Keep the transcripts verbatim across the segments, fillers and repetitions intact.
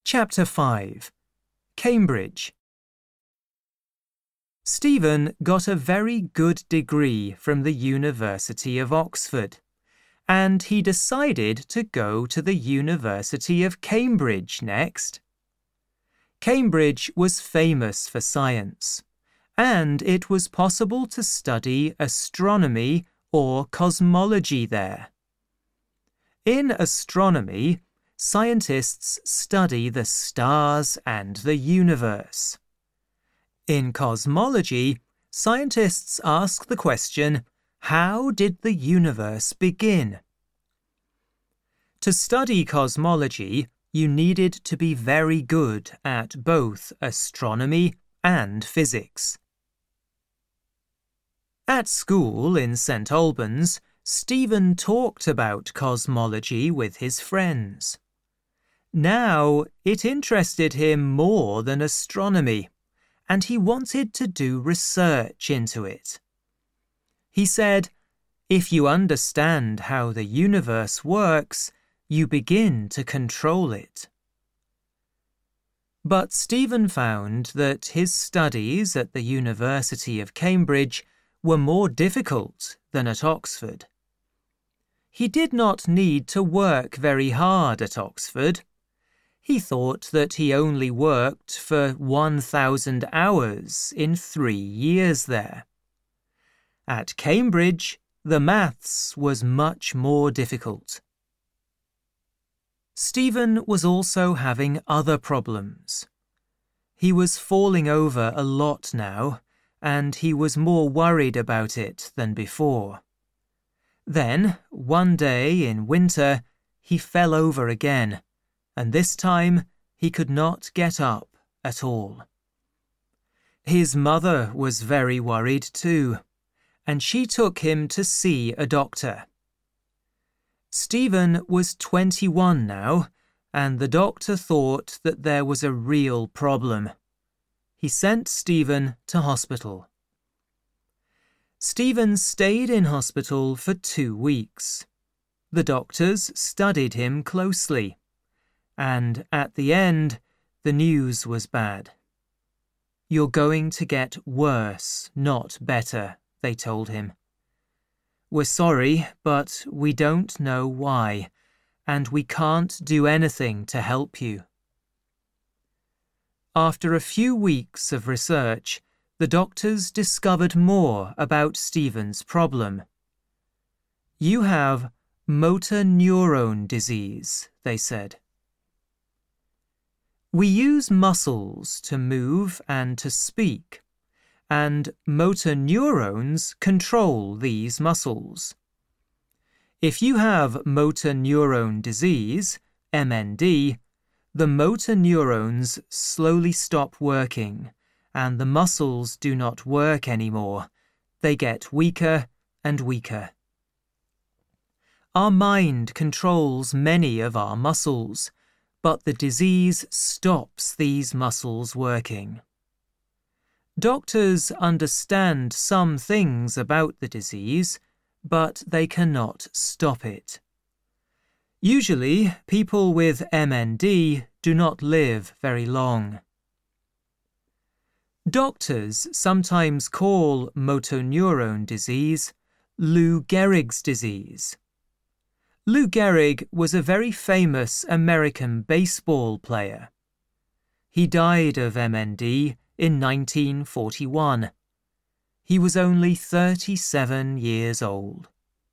Chapter five. Cambridge. Stephen got a very good degree from the University of Oxford, and he decided to go to the University of Cambridge next. Cambridge was famous for science, and it was possible to study astronomy or cosmology there. In astronomy, scientists study the stars and the universe. In cosmology, scientists ask the question, how did the universe begin? To study cosmology, you needed to be very good at both astronomy and physics. At school in Saint Albans, Stephen talked about cosmology with his friends. Now it interested him more than astronomy, and he wanted to do research into it. He said, "If you understand how the universe works, you begin to control it." But Stephen found that his studies at the University of Cambridge were more difficult than at Oxford. He did not need to work very hard at Oxford. He thought that he only worked for one thousand hours in three years there. At Cambridge, the maths was much more difficult. Stephen was also having other problems. He was falling over a lot now, and he was more worried about it than before. Then, one day in winter, he fell over again, and this time he could not get up at all. His mother was very worried too, and she took him to see a doctor. Stephen was twenty-one now, and the doctor thought that there was a real problem. He sent Stephen to hospital. Stephen stayed in hospital for two weeks. The doctors studied him closely, and at the end, the news was bad. "You're going to get worse, not better," they told him. "We're sorry, but we don't know why, and we can't do anything to help you." After a few weeks of research, the doctors discovered more about Stephen's problem. "You have motor neurone disease," they said. We use muscles to move and to speak, and motor neurons control these muscles. If you have motor neurone disease, M N D, the motor neurons slowly stop working, and the muscles do not work anymore. They get weaker and weaker. Our mind controls many of our muscles, but the disease stops these muscles working. Doctors understand some things about the disease, but they cannot stop it. Usually, people with M N D do not live very long. Doctors sometimes call motor neurone disease Lou Gehrig's disease. Lou Gehrig was a very famous American baseball player. He died of M N D in nineteen forty-one. He was only thirty-seven years old.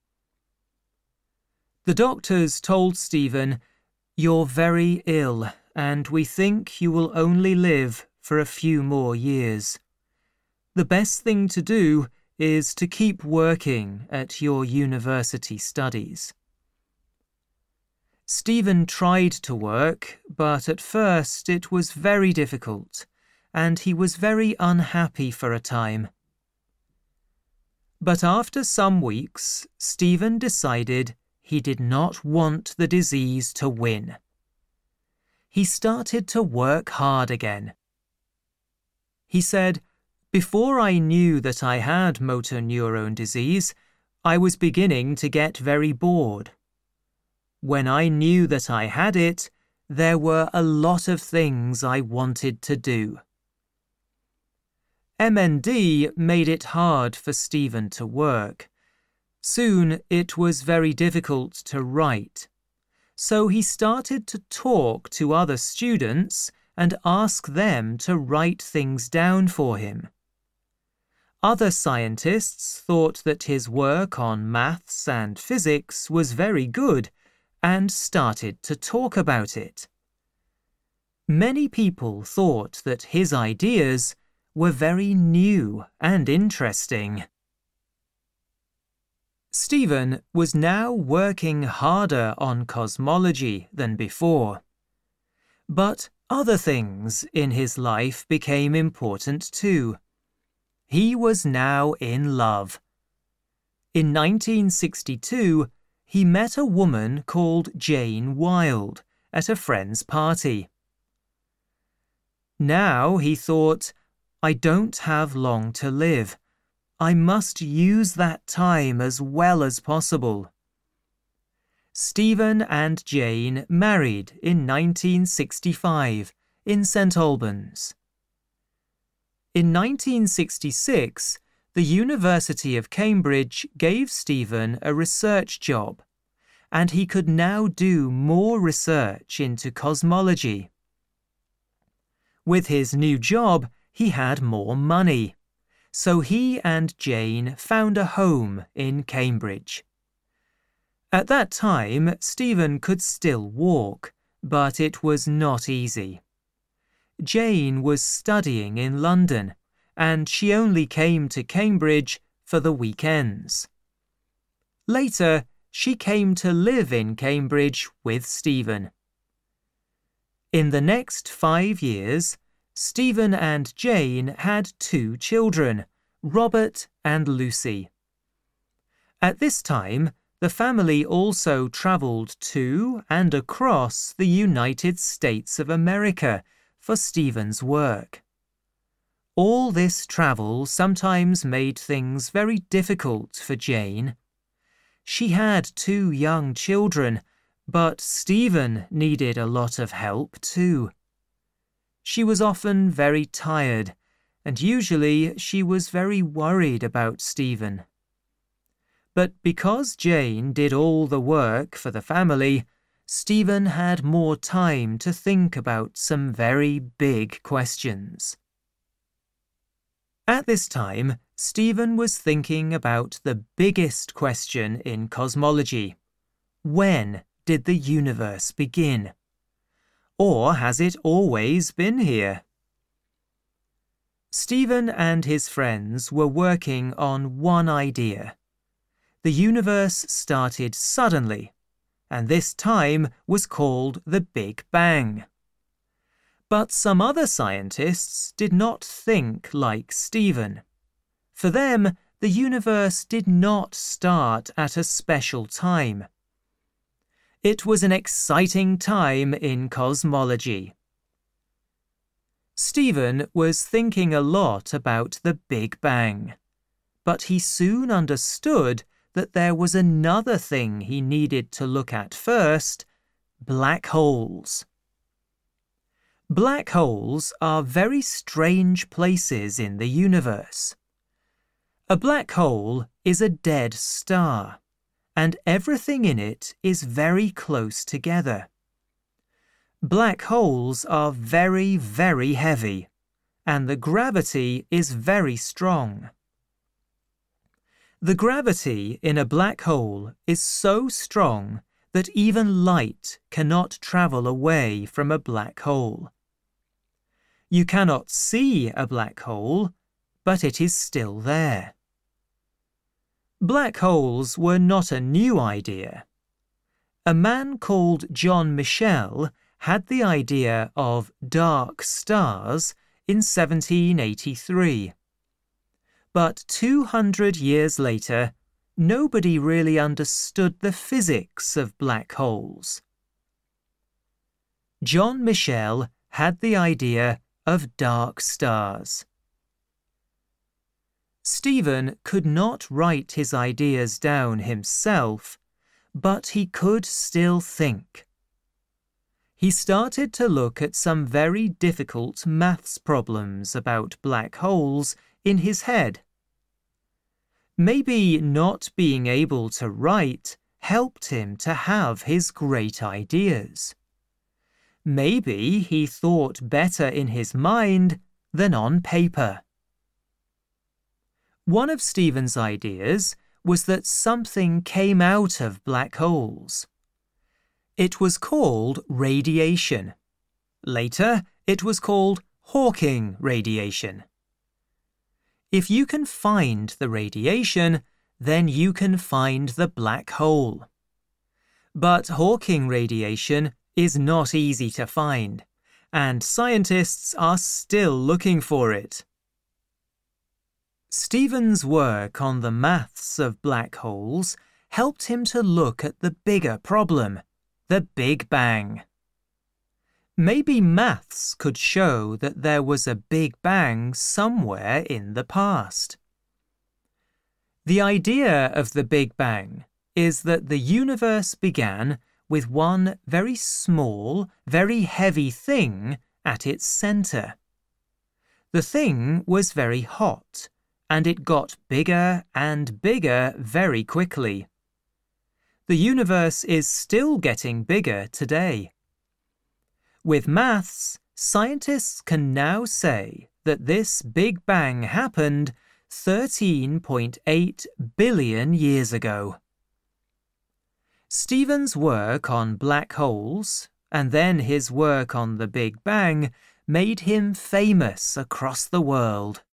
The doctors told Stephen, "You're very ill, and we think you will only live for a few more years. The best thing to do is to keep working at your university studies." Stephen tried to work, but at first it was very difficult, and he was very unhappy for a time. But after some weeks, Stephen decided he did not want the disease to win. He started to work hard again. He said, "Before I knew that I had motor neurone disease, I was beginning to get very bored. When I knew that I had it, there were a lot of things I wanted to do. M N D made it hard for Stephen to work. Soon it was very difficult to write. So he started to talk to other students and ask them to write things down for him. Other scientists thought that his work on maths and physics was very good and started to talk about it. Many people thought that his ideas were very new and interesting. Stephen was now working harder on cosmology than before. But other things in his life became important too. He was now in love. In nineteen sixty-two, he met a woman called Jane Wilde at a friend's party. Now he thought, I don't have long to live. I must use that time as well as possible. Stephen and Jane married in nineteen sixty-five in Saint Albans. In nineteen sixty-six, the University of Cambridge gave Stephen a research job, and he could now do more research into cosmology. With his new job, he had more money, so he and Jane found a home in Cambridge. At that time, Stephen could still walk, but it was not easy. Jane was studying in London, and she only came to Cambridge for the weekends. Later, she came to live in Cambridge with Stephen. In the next five years, Stephen and Jane had two children, Robert and Lucy. At this time, the family also travelled to and across the United States of America for Stephen's work. All this travel sometimes made things very difficult for Jane. She had two young children, but Stephen needed a lot of help too. She was often very tired, and usually she was very worried about Stephen. But because Jane did all the work for the family, Stephen had more time to think about some very big questions. At this time, Stephen was thinking about the biggest question in cosmology. When did the universe begin? Or has it always been here? Stephen and his friends were working on one idea. The universe started suddenly, and this time was called the Big Bang. But some other scientists did not think like Stephen. For them, the universe did not start at a special time. It was an exciting time in cosmology. Stephen was thinking a lot about the Big Bang, but he soon understood that there was another thing he needed to look at first: black holes. Black holes are very strange places in the universe. A black hole is a dead star, and everything in it is very close together. Black holes are very, very heavy, and the gravity is very strong. The gravity in a black hole is so strong that even light cannot travel away from a black hole. You cannot see a black hole, but it is still there. Black holes were not a new idea. A man called John Michell had the idea of dark stars in seventeen eighty-three. But two hundred years later, nobody really understood the physics of black holes. John Michell had the idea of dark stars. Stephen could not write his ideas down himself, but he could still think. he started to look at some very difficult maths problems about black holes in his head. Maybe not being able to write helped him to have his great ideas. Maybe he thought better in his mind than on paper. One of Stephen's ideas was that something came out of black holes. It was called radiation. Later, it was called Hawking radiation. If you can find the radiation, then you can find the black hole. But Hawking radiation is not easy to find, and scientists are still looking for it. Stephen's work on the maths of black holes helped him to look at the bigger problem, the Big Bang. Maybe maths could show that there was a Big Bang somewhere in the past. The idea of the Big Bang is that the universe began with one very small, very heavy thing at its center. The thing was very hot, and it got bigger and bigger very quickly. The universe is still getting bigger today. With maths, scientists can now say that this Big Bang happened thirteen point eight billion years ago. Stephen's work on black holes, and then his work on the Big Bang, made him famous across the world.